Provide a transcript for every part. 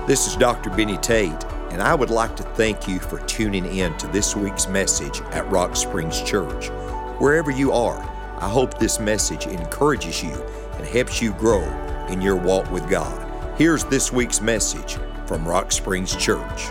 This is Dr. Benny Tate, and I would like to thank you for tuning in to this week's message at Rock Springs Church. Wherever you are, I hope this message encourages you and helps you grow in your walk with God. Here's this week's message from Rock Springs Church.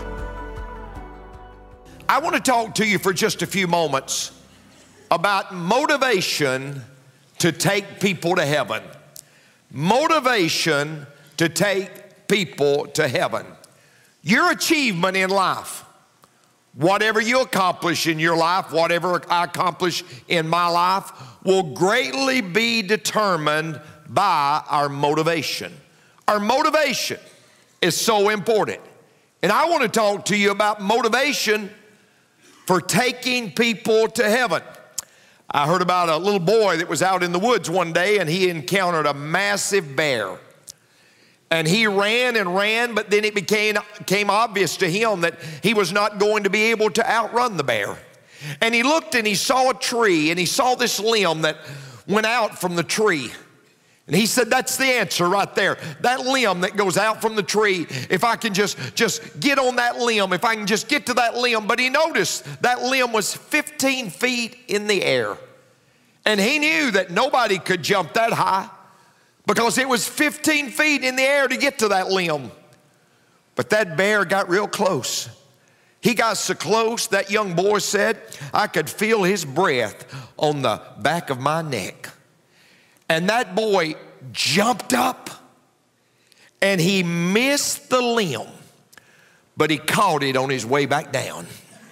I want to talk to you for just a few moments about motivation to take people to heaven. Motivation to take people to heaven. Your achievement in life, whatever you accomplish in your life, whatever I accomplish in my life, will greatly be determined by our motivation. Our motivation is so important. And I want to talk to you about motivation for taking people to heaven. I heard about a little boy that was out in the woods one day and he encountered a massive bear. And he ran and ran, but then it became obvious to him that he was not going to be able to outrun the bear. And he looked and he saw a tree and he saw this limb that went out from the tree. And he said, that's the answer right there. That limb that goes out from the tree, if I can just get on that limb, if I can just get to that limb. But he noticed that limb was 15 feet in the air. And he knew that nobody could jump that high because it was 15 feet in the air to get to that limb. But that bear got real close. He got so close, that young boy said, I could feel his breath on the back of my neck. And that boy jumped up and he missed the limb, but he caught it on his way back down.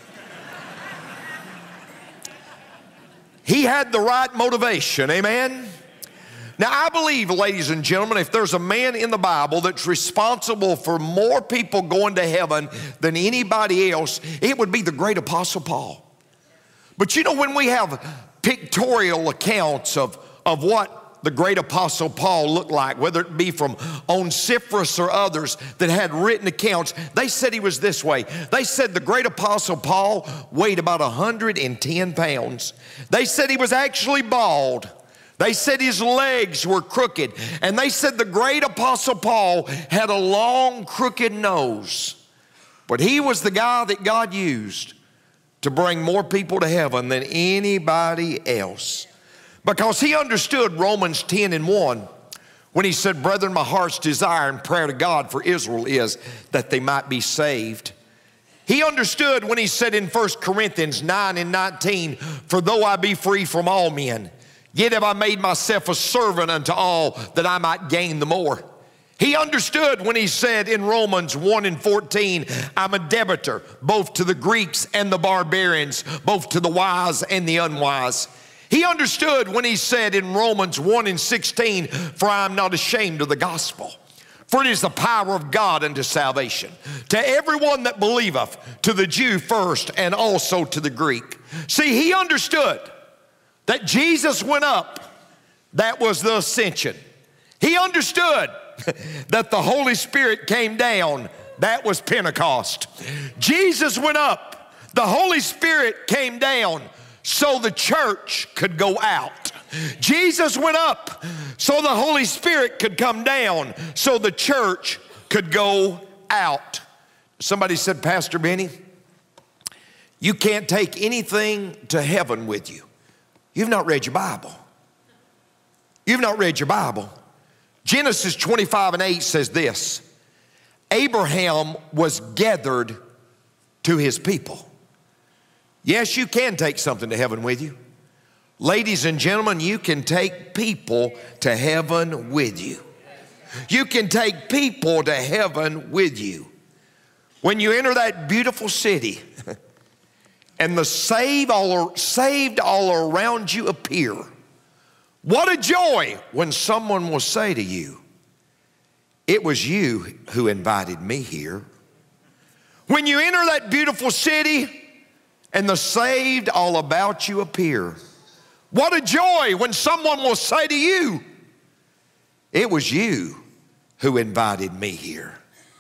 He had the right motivation, amen? Now, I believe, ladies and gentlemen, if there's a man in the Bible that's responsible for more people going to heaven than anybody else, it would be the great Apostle Paul. But you know, when we have pictorial accounts of what the great Apostle Paul looked like, whether it be from Onesiphorus or others that had written accounts, they said he was this way. They said the great Apostle Paul weighed about 110 pounds. They said he was actually bald. They said his legs were crooked. And they said the great Apostle Paul had a long, crooked nose. But he was the guy that God used to bring more people to heaven than anybody else. Because he understood Romans 10:1 when he said, brethren, my heart's desire and prayer to God for Israel is that they might be saved. He understood when he said in 1 Corinthians 9:19, for though I be free from all men, yet have I made myself a servant unto all that I might gain the more. He understood when he said in Romans 1:14, I'm a debtor both to the Greeks and the barbarians, both to the wise and the unwise. He understood when he said in Romans 1:16, for I am not ashamed of the gospel, for it is the power of God unto salvation, to everyone that believeth, to the Jew first and also to the Greek. See, he understood that Jesus went up, that was the ascension. He understood that the Holy Spirit came down, that was Pentecost. Jesus went up, the Holy Spirit came down, so the church could go out. Jesus went up so the Holy Spirit could come down, so the church could go out. Somebody said, Pastor Benny, you can't take anything to heaven with you. You've not read your Bible. You've not read your Bible. Genesis 25:8 says this, Abraham was gathered to his people. Yes, you can take something to heaven with you. Ladies and gentlemen, you can take people to heaven with you. You can take people to heaven with you. When you enter that beautiful city and the saved all around you appear, what a joy when someone will say to you, it was you who invited me here. When you enter that beautiful city and the saved all about you appear, what a joy when someone will say to you, it was you who invited me here.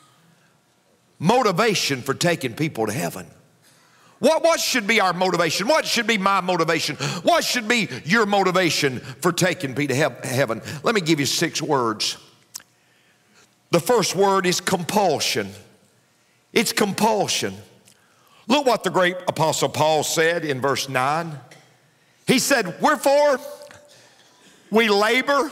Motivation for taking people to heaven. What should be our motivation? What should be my motivation? What should be your motivation for taking people to heaven? Let me give you 6 words. The first word is compulsion. It's compulsion. Look what the great Apostle Paul said in verse 9. He said, wherefore we labor,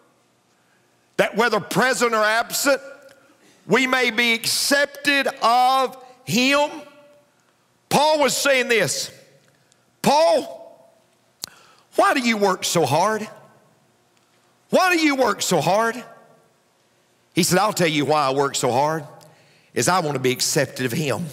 that whether present or absent, we may be accepted of him. Paul was saying this, Paul, why do you work so hard? Why do you work so hard? He said, I'll tell you why I work so hard, is I want to be accepted of him.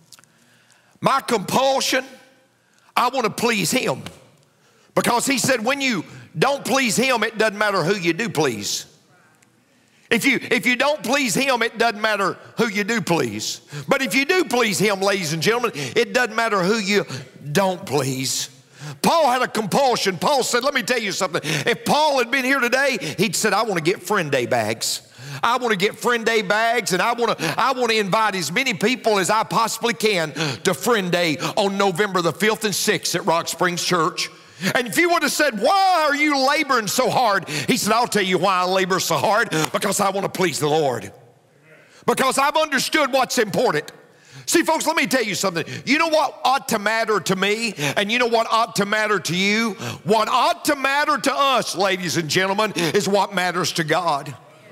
My compulsion, I want to please him. Because he said, when you don't please him, it doesn't matter who you do please. If you don't please him, it doesn't matter who you do please. But if you do please him, ladies and gentlemen, it doesn't matter who you don't please. Paul had a compulsion. Paul said, let me tell you something. If Paul had been here today, he'd said, I want to get friend day bags. I want to get friend day bags, and I want to invite as many people as I possibly can to friend day on November the 5th and 6th at Rock Springs Church. And if you would have said, why are you laboring so hard? He said, I'll tell you why I labor so hard, because I want to please the Lord. Because I've understood what's important. See, folks, let me tell you something. You know what ought to matter to me, and you know what ought to matter to you? What ought to matter to us, ladies and gentlemen, is what matters to God.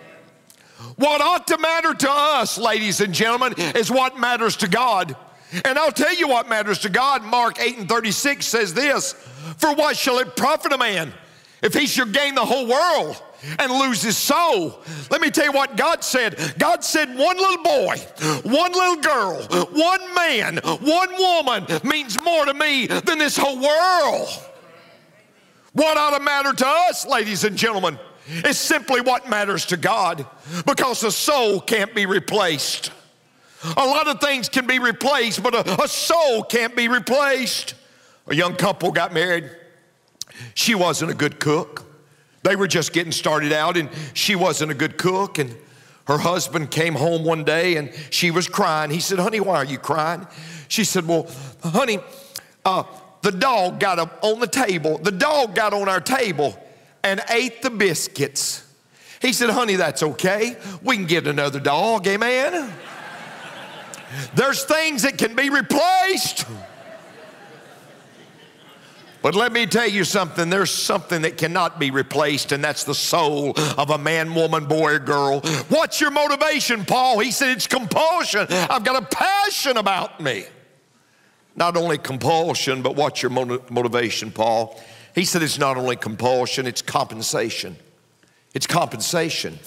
What ought to matter to us, ladies and gentlemen, is what matters to God. And I'll tell you what matters to God. Mark 8:36 says this, for what shall it profit a man if he should gain the whole world and lose his soul? Let me tell you what God said. God said one little boy, one little girl, one man, one woman means more to me than this whole world. What ought to matter to us, ladies and gentlemen, is simply what matters to God, because a soul can't be replaced. A lot of things can be replaced, but a soul can't be replaced. A young couple got married. She wasn't a good cook. They were just getting started out, and she wasn't a good cook. And her husband came home one day, and she was crying. He said, honey, why are you crying? She said, well, honey, the dog got up on the table. The dog got on our table and ate the biscuits. He said, honey, that's okay. We can get another dog, amen? There's things that can be replaced. But let me tell you something, there's something that cannot be replaced, and that's the soul of a man, woman, boy, or girl. What's your motivation, Paul? He said, it's compulsion. I've got a passion about me. Not only compulsion, but what's your motivation, Paul? He said it's not only compulsion, it's compensation. It's compensation.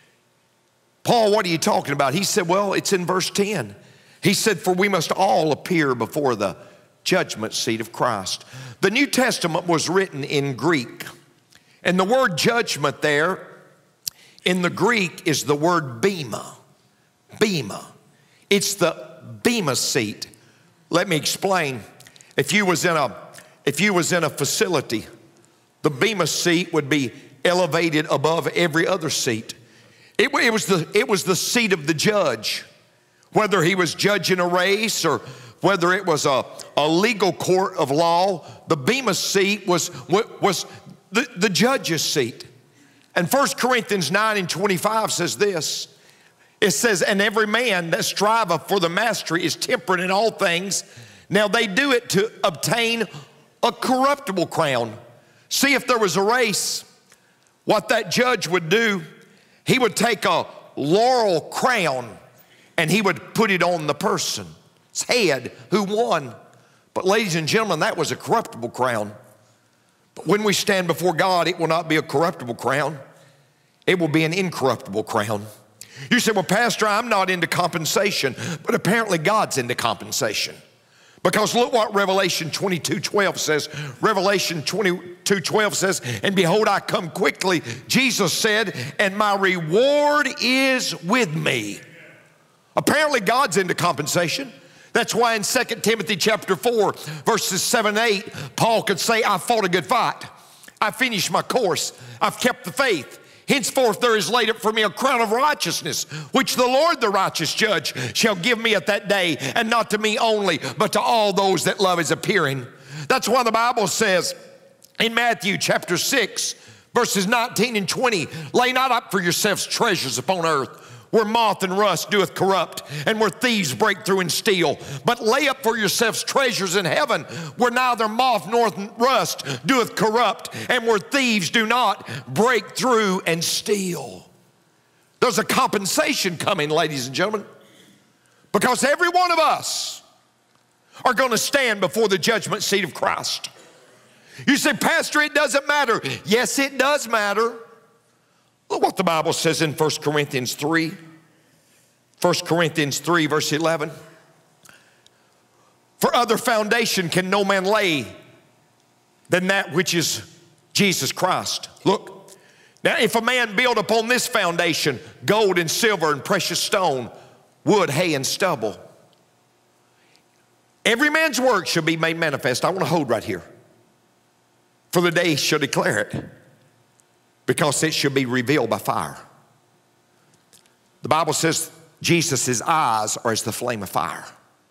Paul, what are you talking about? He said, well, it's in verse 10. He said, for we must all appear before the judgment seat of Christ. The New Testament was written in Greek. And the word judgment there in the Greek is the word bema. Bema. It's the bema seat. Let me explain. If you was in a facility, the bema seat would be elevated above every other seat. It was the seat of the judge. Whether he was judging a race or whether it was a legal court of law, the bema seat was the judge's seat. And 1 Corinthians 9:25 says this. It says, and every man that striveth for the mastery is temperate in all things. Now they do it to obtain a corruptible crown. See, if there was a race, what that judge would do, he would take a laurel crown and he would put it on the person's head who won. But ladies and gentlemen, that was a corruptible crown. But when we stand before God, it will not be a corruptible crown. It will be an incorruptible crown. You say, well, Pastor, I'm not into compensation. But apparently God's into compensation. Because look what Revelation 22:12 says. Revelation 22:12 says, and behold, I come quickly. Jesus said, and my reward is with me. Apparently God's into compensation. That's why in 2 Timothy chapter 4, verses 7 and 8, Paul could say, I fought a good fight. I finished my course. I've kept the faith. Henceforth there is laid up for me a crown of righteousness, which the Lord the righteous judge shall give me at that day, and not to me only, but to all those that love his appearing. That's why the Bible says in Matthew chapter 6, verses 19 and 20, lay not up for yourselves treasures upon earth, where moth and rust doeth corrupt, and where thieves break through and steal. But lay up for yourselves treasures in heaven, where neither moth nor rust doeth corrupt, and where thieves do not break through and steal. There's a compensation coming, ladies and gentlemen, because every one of us are going to stand before the judgment seat of Christ. You say, Pastor, it doesn't matter. Yes, it does matter. Look what the Bible says in 1 Corinthians 3. 1 Corinthians 3, verse 11. For other foundation can no man lay than that which is Jesus Christ. Look, now if a man build upon this foundation gold and silver and precious stone, wood, hay, and stubble, every man's work shall be made manifest. I want to hold right here. For the day shall declare it, because it shall be revealed by fire. The Bible says Jesus' eyes are as the flame of fire.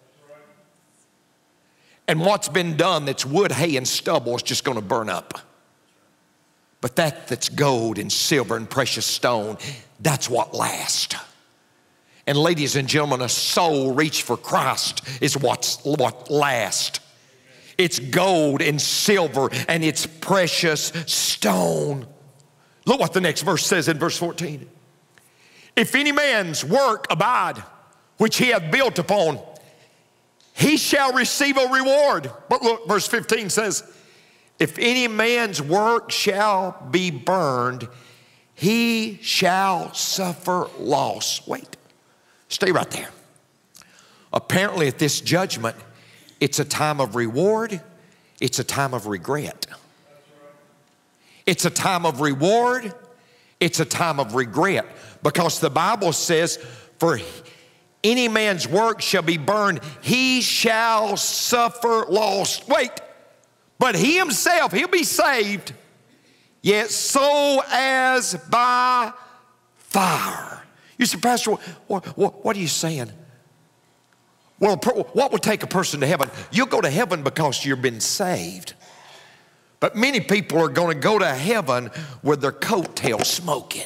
And what's been done that's wood, hay, and stubble is just going to burn up. But that's gold and silver and precious stone, that's what lasts. And ladies and gentlemen, a soul reached for Christ is what lasts. It's gold and silver and it's precious stone. Look what the next verse says in verse 14. If any man's work abide, which he hath built upon, he shall receive a reward. But look, verse 15 says, if any man's work shall be burned, he shall suffer loss. Wait, stay right there. Apparently at this judgment, it's a time of reward, it's a time of regret. It's a time of reward, it's a time of regret. Because the Bible says, for any man's work shall be burned, he shall suffer loss. Wait, but he himself, he'll be saved, yet so as by fire. You say, Pastor, what are you saying? Well, what would take a person to heaven? You'll go to heaven because you've been saved. But many people are going to go to heaven with their coattails smoking.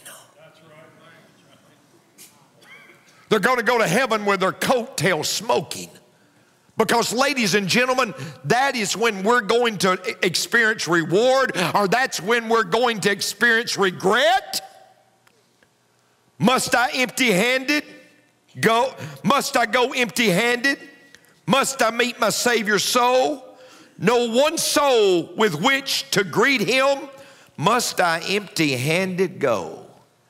They're going to go to heaven with their coattails smoking. Because, ladies and gentlemen, that is when we're going to experience reward, or that's when we're going to experience regret. Must I empty-handed go? Must I go empty-handed? Must I meet my Savior's soul? No one soul with which to greet him, must I empty-handed go.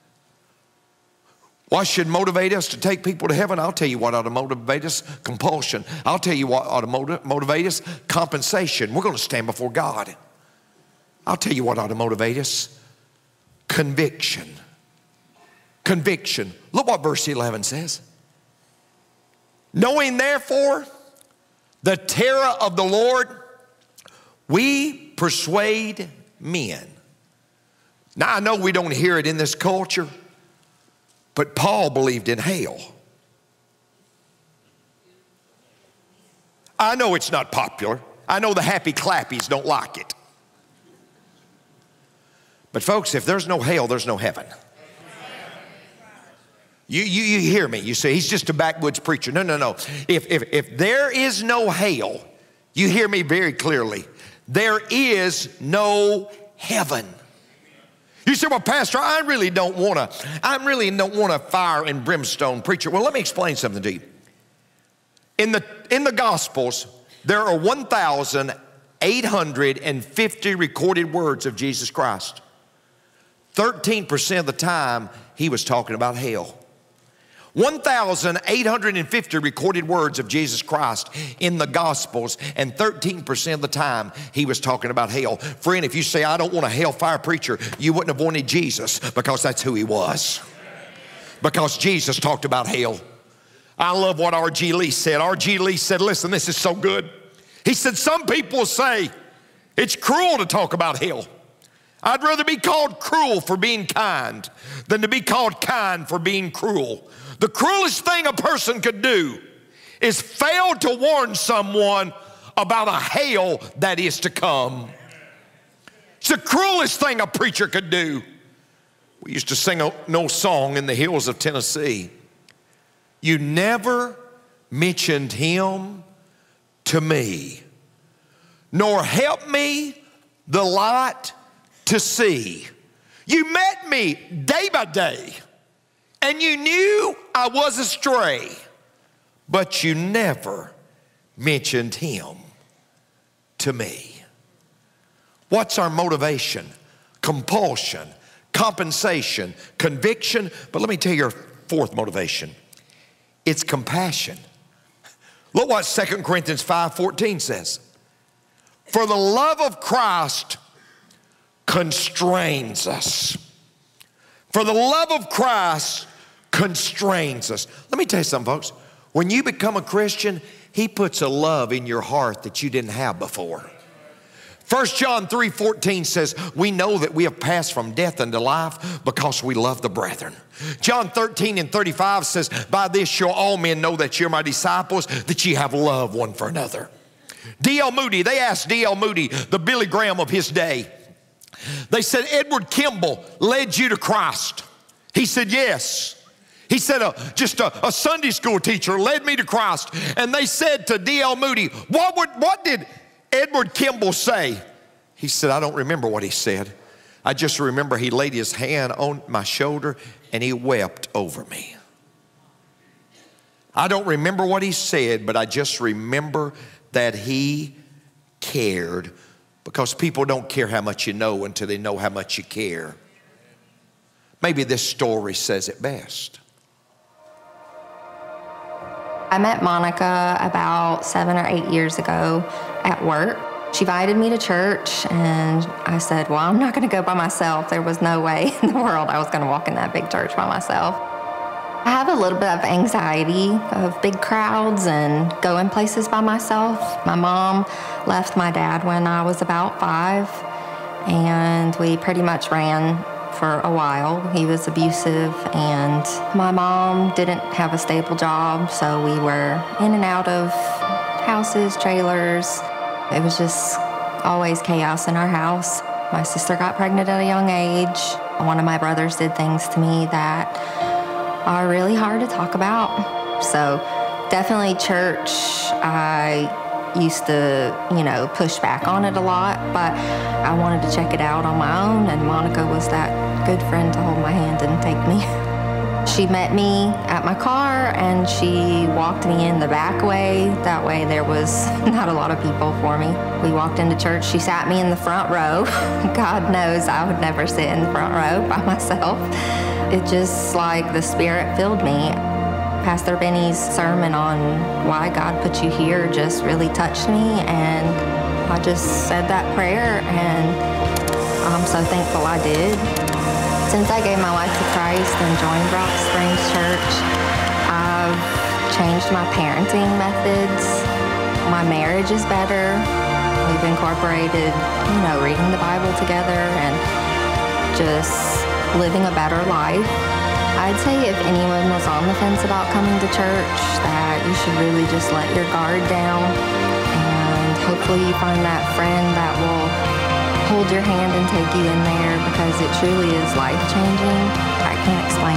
What should motivate us to take people to heaven? I'll tell you what ought to motivate us, compulsion. I'll tell you what ought to motivate us, compensation. We're going to stand before God. I'll tell you what ought to motivate us, conviction. Conviction. Look what verse 11 says. Knowing therefore the terror of the Lord, we persuade men. Now I know we don't hear it in this culture, but Paul believed in hell. I know it's not popular. I know the happy clappies don't like it. But folks, if there's no hell, there's no heaven. You hear me. You say, he's just a backwoods preacher. No. If there is no hell, you hear me very clearly, there is no heaven. You say, well, Pastor, I really don't want a fire and brimstone preacher. Well, let me explain something to you. In the Gospels, there are 1,850 recorded words of Jesus Christ. 13% of the time, he was talking about hell. 1,850 recorded words of Jesus Christ in the Gospels, and 13% of the time he was talking about hell. Friend, if you say, I don't want a hellfire preacher, you wouldn't have wanted Jesus, because that's who he was. Because Jesus talked about hell. I love what R.G. Lee said. R.G. Lee said, listen, this is so good. He said, some people say it's cruel to talk about hell. I'd rather be called cruel for being kind than to be called kind for being cruel. The cruelest thing a person could do is fail to warn someone about a hell that is to come. It's the cruelest thing a preacher could do. We used to sing an old song in the hills of Tennessee. You never mentioned him to me, nor helped me the light to see. You met me day by day, and you knew I was astray, but you never mentioned him to me. What's our motivation? Compulsion, compensation, conviction. But let me tell you your fourth motivation. It's compassion. Look what 2 Corinthians 5:14 says. For the love of Christ constrains us. For the love of Christ constrains us. Let me tell you something, folks. When you become a Christian, he puts a love in your heart that you didn't have before. 1 John 3:14 says, we know that we have passed from death unto life because we love the brethren. John 13:35 says, by this shall all men know that you're my disciples, that ye have love one for another. D.L. Moody, they asked D.L. Moody, the Billy Graham of his day, they said, Edward Kimball led you to Christ. He said, yes. He said, just a Sunday school teacher led me to Christ. And they said to D.L. Moody, what did Edward Kimball say? He said, I don't remember what he said. I just remember he laid his hand on my shoulder and he wept over me. I don't remember what he said, but I just remember that he cared, because people don't care how much you know until they know how much you care. Maybe this story says it best. I met Monica about 7 or 8 years ago at work. She invited me to church, and I said, well, I'm not going to go by myself. There was no way in the world I was going to walk in that big church by myself. I have a little bit of anxiety of big crowds and going places by myself. My mom left my dad when I was about 5, and we pretty much ran for a while. He was abusive, and my mom didn't have a stable job, so we were in and out of houses, trailers. It was just always chaos in our house. My sister got pregnant at a young age. One of my brothers did things to me that are really hard to talk about. So definitely church, I used to, push back on it a lot, but I wanted to check it out on my own, and Monica was that good friend to hold my hand and take me. She met me at my car, and she walked me in the back way. That way there was not a lot of people for me. We walked into church. She sat me in the front row. God knows I would never sit in the front row by myself. It just like the Spirit filled me. Pastor Benny's sermon on why God put you here just really touched me, and I just said that prayer, and I'm so thankful I did. Since I gave my life to Christ and joined Rock Springs Church, I've changed my parenting methods. My marriage is better. We've incorporated, reading the Bible together and just living a better life. I'd say if anyone was on the fence about coming to church, that you should really just let your guard down, and hopefully you find that friend that will hold your hand and take you in there, because it truly is life-changing. I can't explain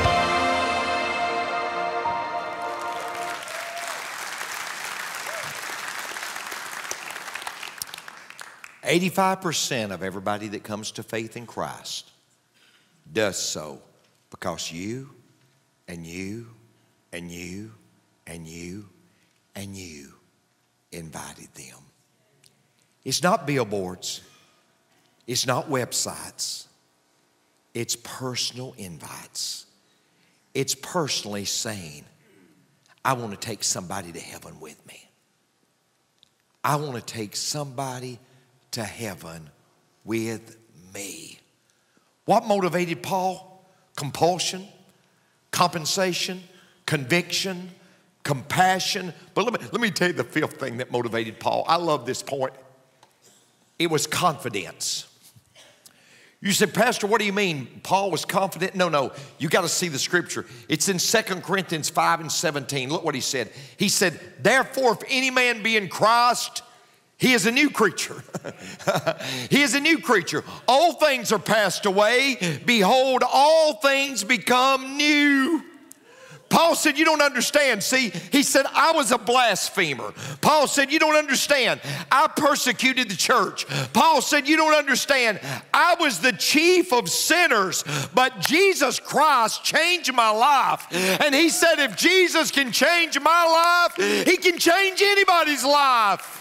it. 85% of everybody that comes to faith in Christ does so because you and you and you and you and you invited them. It's not billboards. It's not websites. It's personal invites. It's personally saying, I want to take somebody to heaven with me. I want to take somebody to heaven with me. What motivated Paul? Compulsion, compensation, conviction, compassion. But let me tell you the fifth thing that motivated Paul. I love this point. It was confidence. You said, Pastor, what do you mean? Paul was confident? No, you got to see the scripture. It's in 2 Corinthians 5:17. Look what he said. He said, therefore, if any man be in Christ, He is a new creature. He is a new creature. All things are passed away. Behold, all things become new. Paul said, you don't understand. See, he said, I was a blasphemer. Paul said, you don't understand. I persecuted the church. Paul said, you don't understand. I was the chief of sinners, but Jesus Christ changed my life. And he said, if Jesus can change my life, he can change anybody's life.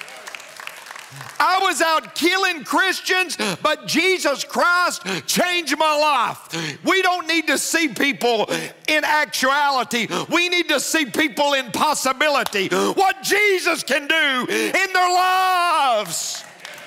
I was out killing Christians, but Jesus Christ changed my life. We don't need to see people in actuality. We need to see people in possibility. What Jesus can do in their lives.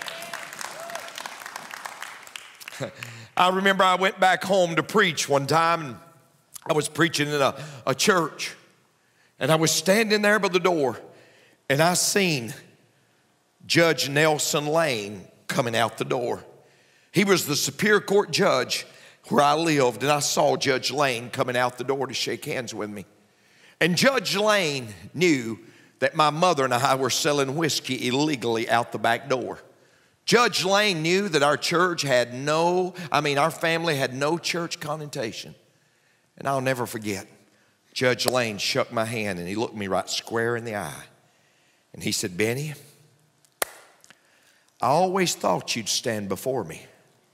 I remember I went back home to preach one time, and I was preaching in a church, and I was standing there by the door, and I seen Judge Nelson Lane coming out the door. He was the Superior Court judge where I lived, and I saw Judge Lane coming out the door to shake hands with me. And Judge Lane knew that my mother and I were selling whiskey illegally out the back door. Judge Lane knew that our church had our family had no church connotation. And I'll never forget, Judge Lane shook my hand and he looked me right square in the eye. And he said, Benny, I always thought you'd stand before me.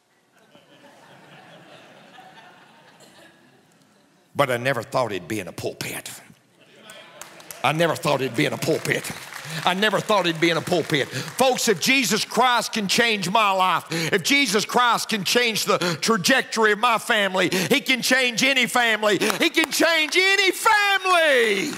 But I never thought it'd be in a pulpit. I never thought it'd be in a pulpit. I never thought it'd be in a pulpit. Folks, if Jesus Christ can change my life, if Jesus Christ can change the trajectory of my family, he can change any family. He can change any family.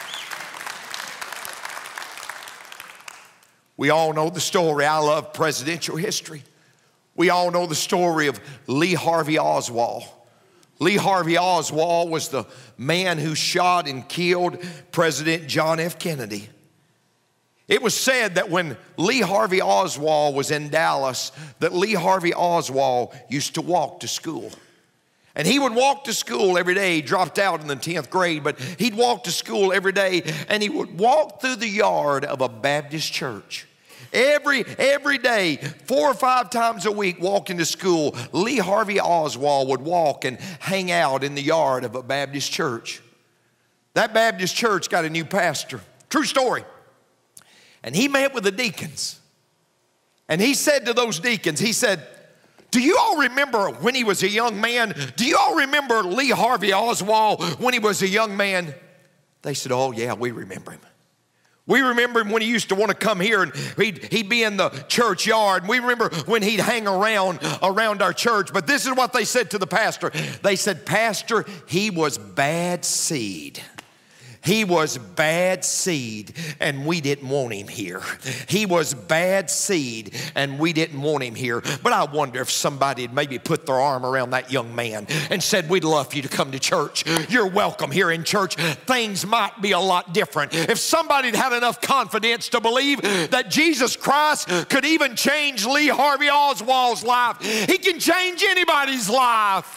We all know the story. I love presidential history. We all know the story of Lee Harvey Oswald. Lee Harvey Oswald was the man who shot and killed President John F. Kennedy. It was said that when Lee Harvey Oswald was in Dallas, that Lee Harvey Oswald used to walk to school. And he would walk to school every day. He dropped out in the 10th grade, but he'd walk to school every day, and he would walk through the yard of a Baptist church. Every day, 4 or 5 times a week, walking to school, Lee Harvey Oswald would walk and hang out in the yard of a Baptist church. That Baptist church got a new pastor. True story. And he met with the deacons. And he said to those deacons, he said, do you all remember when he was a young man? Do you all remember Lee Harvey Oswald when he was a young man? They said, oh yeah, we remember him. We remember him when he used to want to come here and he'd be in the churchyard. We remember when he'd hang around our church. But this is what they said to the pastor. They said, Pastor, he was bad seed. He was bad seed, and we didn't want him here. He was bad seed, and we didn't want him here. But I wonder if somebody had maybe put their arm around that young man and said, we'd love for you to come to church. You're welcome here in church. Things might be a lot different. If somebody had enough confidence to believe that Jesus Christ could even change Lee Harvey Oswald's life, he can change anybody's life.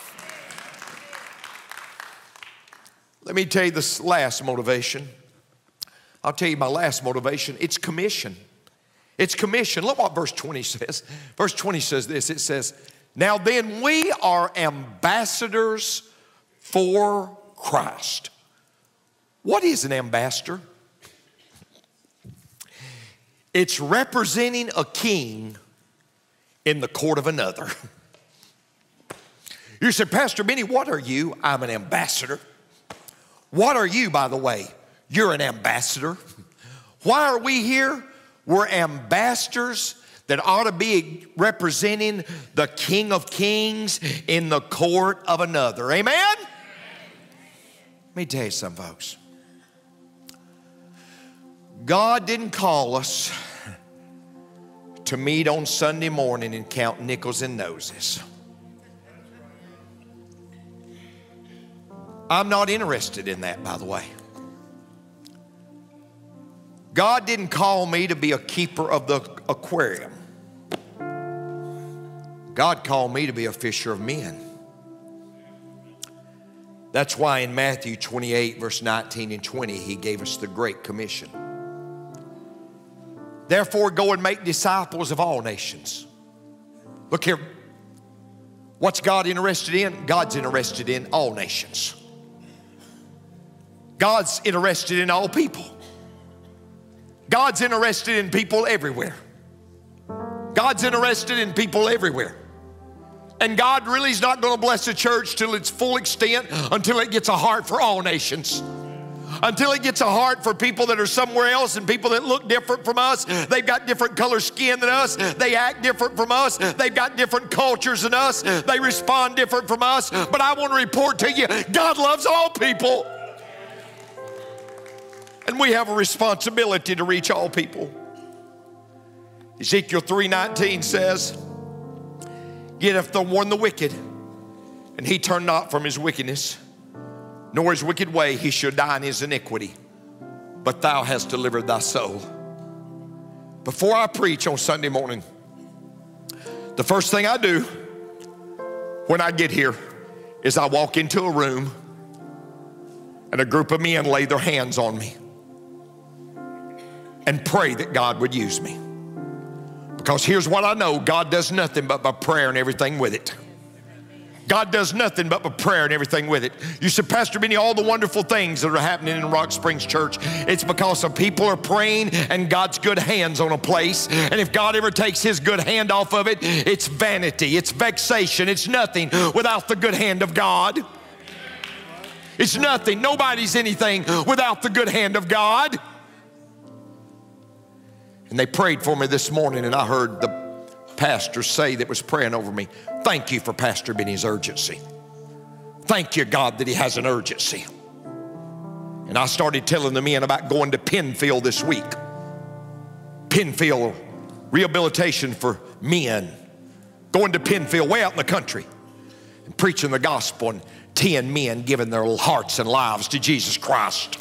Let me tell you this last motivation. I'll tell you my last motivation. It's commission. It's commission. Look what verse 20 says. Verse 20 says this. It says, now then we are ambassadors for Christ. What is an ambassador? It's representing a king in the court of another. You said, Pastor Benny, what are you? I'm an ambassador. What are you, by the way? You're an ambassador. Why are we here? We're ambassadors that ought to be representing the King of Kings in the court of another. Amen? Let me tell you something, folks. God didn't call us to meet on Sunday morning and count nickels and noses. I'm not interested in that, by the way. God didn't call me to be a keeper of the aquarium. God called me to be a fisher of men. That's why in Matthew 28, verse 19 and 20, he gave us the Great Commission. Therefore, go and make disciples of all nations. Look here. What's God interested in? God's interested in all nations. God's interested in all people. God's interested in people everywhere. God's interested in people everywhere. And God really is not going to bless the church till its full extent, until it gets a heart for all nations. Until it gets a heart for people that are somewhere else and people that look different from us. They've got different color skin than us. They act different from us. They've got different cultures than us. They respond different from us. But I want to report to you, God loves all people. And we have a responsibility to reach all people. Ezekiel 3:19 says, yet if the one the wicked, and he turn not from his wickedness, nor his wicked way, he should die in his iniquity. But thou hast delivered thy soul. Before I preach on Sunday morning, the first thing I do when I get here is I walk into a room and a group of men lay their hands on me and pray that God would use me. Because here's what I know, God does nothing but by prayer and everything with it. God does nothing but by prayer and everything with it. You said, Pastor Benny, all the wonderful things that are happening in Rock Springs Church, it's because some people are praying and God's good hands on a place. And if God ever takes his good hand off of it, it's vanity, it's vexation, it's nothing without the good hand of God. It's nothing, nobody's anything without the good hand of God. And they prayed for me this morning, and I heard the pastor say that was praying over me, thank you for Pastor Benny's urgency. Thank you, God, that he has an urgency. And I started telling the men about going to Penfield this week. Penfield, rehabilitation for men. Going to Penfield, way out in the country, and preaching the gospel, and 10 men giving their hearts and lives to Jesus Christ.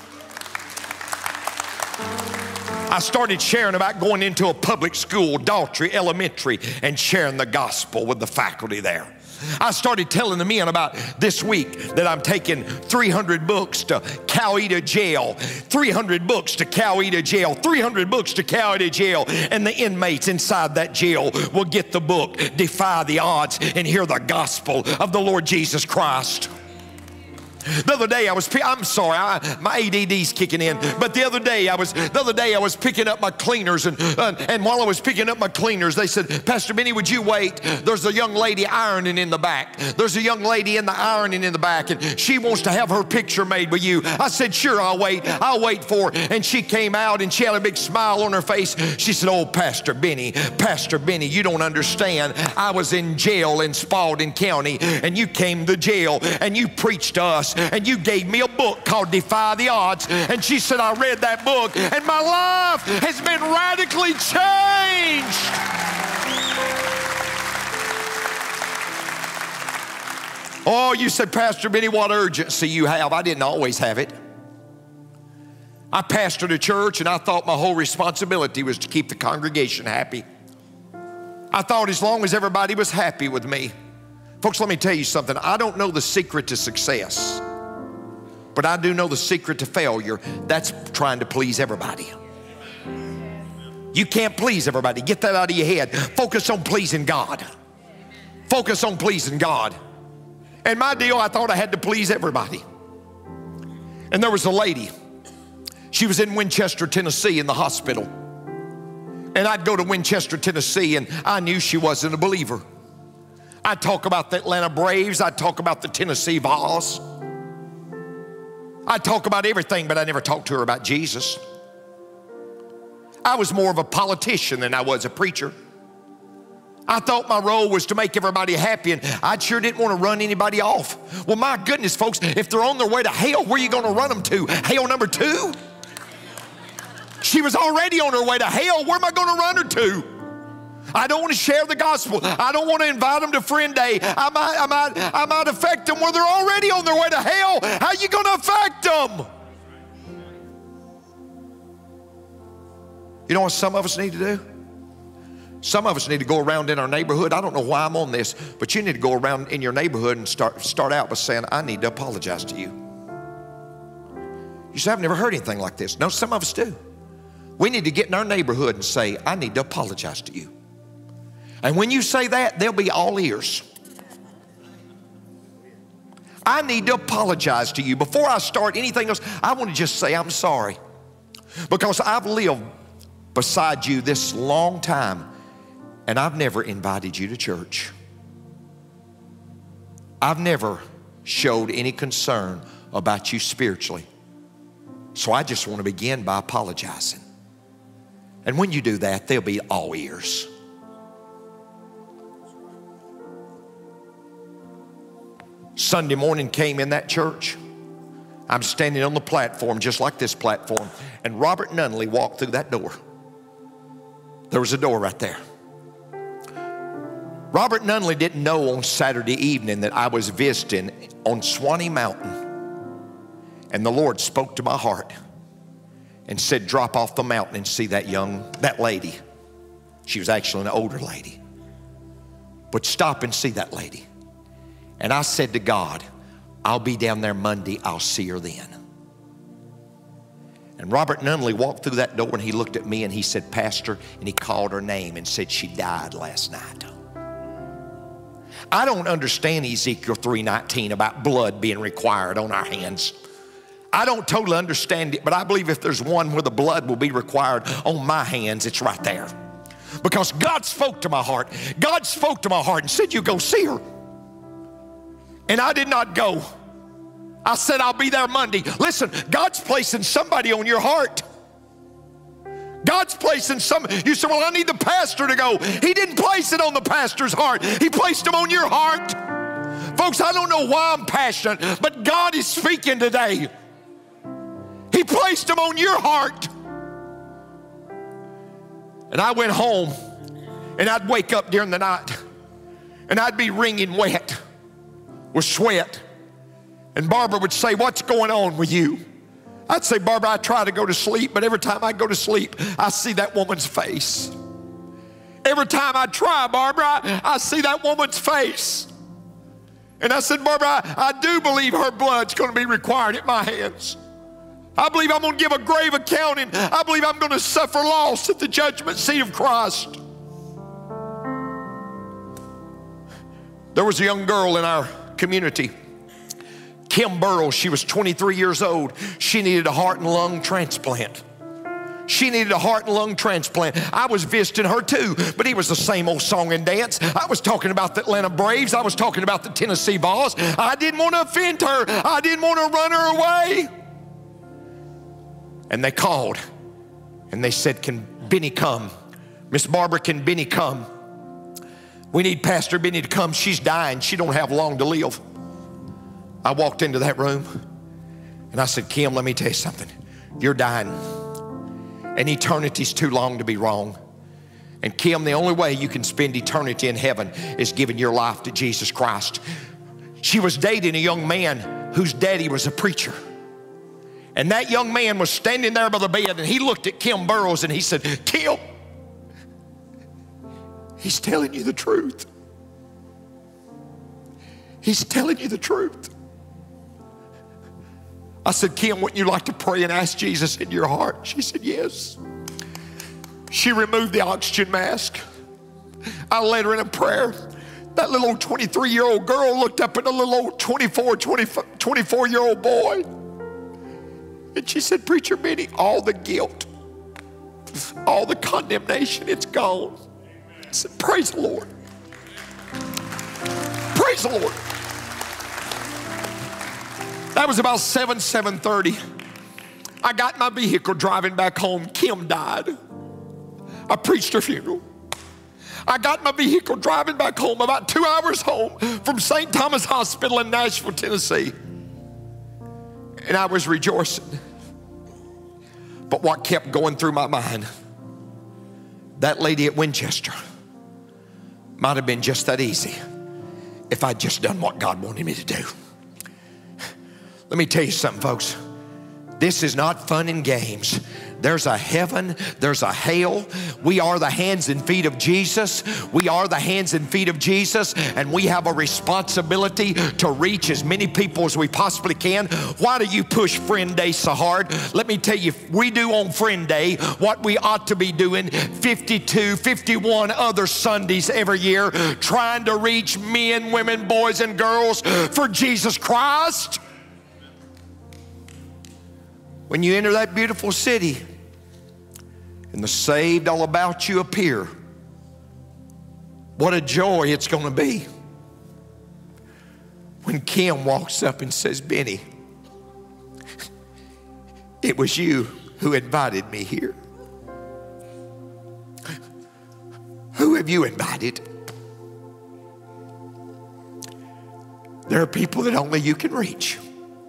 I started sharing about going into a public school, Daltrey Elementary, and sharing the gospel with the faculty there. I started telling the men about this week that I'm taking 300 books to Coweta Jail, 300 books to Coweta Jail, 300 books to Coweta Jail, and the inmates inside that jail will get the book, Defy the Odds, and hear the gospel of the Lord Jesus Christ. The other day I'm sorry, my ADD's kicking in, but the other day I was picking up my cleaners, and while I was picking up my cleaners, they said, Pastor Benny, would you wait? There's a young lady ironing in the back. There's a young lady in the ironing in the back, and she wants to have her picture made with you. I said, sure, I'll wait for her. And she came out and she had a big smile on her face. She said, oh, Pastor Benny, you don't understand. I was in jail in Spalding County, and you came to jail and you preached to us, and you gave me a book called Defy the Odds. And she said, I read that book and my life has been radically changed. Oh, you said, Pastor Benny, what urgency you have. I didn't always have it. I pastored a church, and I thought my whole responsibility was to keep the congregation happy. I thought as long as everybody was happy with me. Folks, let me tell you something. I don't know the secret to success, but I do know the secret to failure. That's trying to please everybody. You can't please everybody. Get that out of your head. Focus on pleasing God. Focus on pleasing God. And my deal, I thought I had to please everybody. And there was a lady. She was in Winchester, Tennessee in the hospital. And I'd go to Winchester, Tennessee, and I knew she wasn't a believer. I'd talk about the Atlanta Braves. I'd talk about the Tennessee Vols. I'd talk about everything, but I never talked to her about Jesus. I was more of a politician than I was a preacher. I thought my role was to make everybody happy, and I sure didn't want to run anybody off. Well, my goodness, folks, if they're on their way to hell, where are you going to run them to? Hell number 2? She was already on her way to hell. Where am I going to run her to? I don't want to share the gospel. I don't want to invite them to Friend Day. I might affect them where they're already on their way to hell. How are you going to affect them? You know what some of us need to do? Some of us need to go around in our neighborhood. I don't know why I'm on this, but you need to go around in your neighborhood and start out by saying, I need to apologize to you. You say, I've never heard anything like this. No, some of us do. We need to get in our neighborhood and say, I need to apologize to you. And when you say that, they'll be all ears. I need to apologize to you. Before I start anything else, I want to just say I'm sorry. Because I've lived beside you this long time, and I've never invited you to church. I've never showed any concern about you spiritually. So I just want to begin by apologizing. And when you do that, they'll be all ears. Sunday morning came in that church. I'm standing on the platform, just like this platform, and Robert Nunley walked through that door. There was a door right there. Robert Nunley didn't know on Saturday evening that I was visiting on Swanee Mountain. And the Lord spoke to my heart and said, drop off the mountain and see that lady. She was actually an older lady. But stop and see that lady. And I said to God, I'll be down there Monday. I'll see her then. And Robert Nunley walked through that door and he looked at me and he said, Pastor, and he called her name and said she died last night. I don't understand Ezekiel 3:19 about blood being required on our hands. I don't totally understand it, but I believe if there's one where the blood will be required on my hands, it's right there. Because God spoke to my heart. God spoke to my heart and said, you go see her. And I did not go. I said, I'll be there Monday. Listen, God's placing somebody on your heart. God's placing you say, well, I need the pastor to go. He didn't place it on the pastor's heart. He placed him on your heart. Folks, I don't know why I'm passionate, but God is speaking today. He placed him on your heart. And I went home, and I'd wake up during the night, and I'd be wringing wet with sweat. And Barbara would say, what's going on with you? I'd say, Barbara, I try to go to sleep, but every time I go to sleep, I see that woman's face. Every time I try, Barbara, I see that woman's face. And I said, Barbara, I do believe her blood's going to be required at my hands. I believe I'm going to give a grave accounting. I believe I'm going to suffer loss at the judgment seat of Christ. There was a young girl in our community, Kim Burrows. She was 23 years old. She needed a heart and lung transplant. She needed a heart and lung transplant. I was visiting her too, but it was the same old song and dance. I was talking about the Atlanta Braves. I was talking about the Tennessee Vols. I didn't want to offend her. I didn't want to run her away. And they called and they said, can Benny come? Miss Barbara, can Benny come? We need Pastor Benny to come. She's dying. She don't have long to live. I walked into that room and I said, Kim, let me tell you something. You're dying. And eternity's too long to be wrong. And Kim, the only way you can spend eternity in heaven is giving your life to Jesus Christ. She was dating a young man whose daddy was a preacher. And that young man was standing there by the bed and he looked at Kim Burrows and he said, Kim, he's telling you the truth. He's telling you the truth. I said, Kim, wouldn't you like to pray and ask Jesus in your heart? She said, yes. She removed the oxygen mask. I led her in a prayer. That little old 23-year-old girl looked up at the little old 24-year-old boy. And she said, Preacher Benny, all the guilt, all the condemnation, it's gone. I said, praise the Lord. Praise the Lord. That was about 7:30. I got in my vehicle driving back home. Kim died. I preached her funeral. I got in my vehicle driving back home about 2 hours home from St. Thomas Hospital in Nashville, Tennessee. And I was rejoicing. But what kept going through my mind, that lady at Winchester might have been just that easy if I'd just done what God wanted me to do. Let me tell you something, folks. This is not fun and games. There's a heaven, there's a hell. We are the hands and feet of Jesus. We are the hands and feet of Jesus, and we have a responsibility to reach as many people as we possibly can. Why do you push Friend Day so hard? Let me tell you, we do on Friend Day what we ought to be doing 52, 51 other Sundays every year, trying to reach men, women, boys, and girls for Jesus Christ. When you enter that beautiful city and the saved all about you appear, what a joy it's going to be when Kim walks up and says, Benny, it was you who invited me here. Who have you invited? There are people that only you can reach.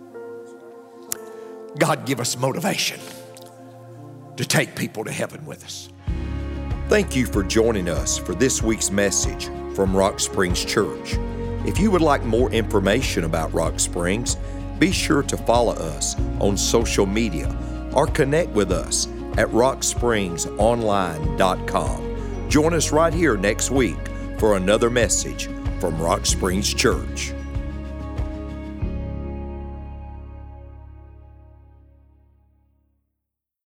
God, give us motivation to take people to heaven with us. Thank you for joining us for this week's message from Rock Springs Church. If you would like more information about Rock Springs, be sure to follow us on social media or connect with us at rockspringsonline.com. Join us right here next week for another message from Rock Springs Church.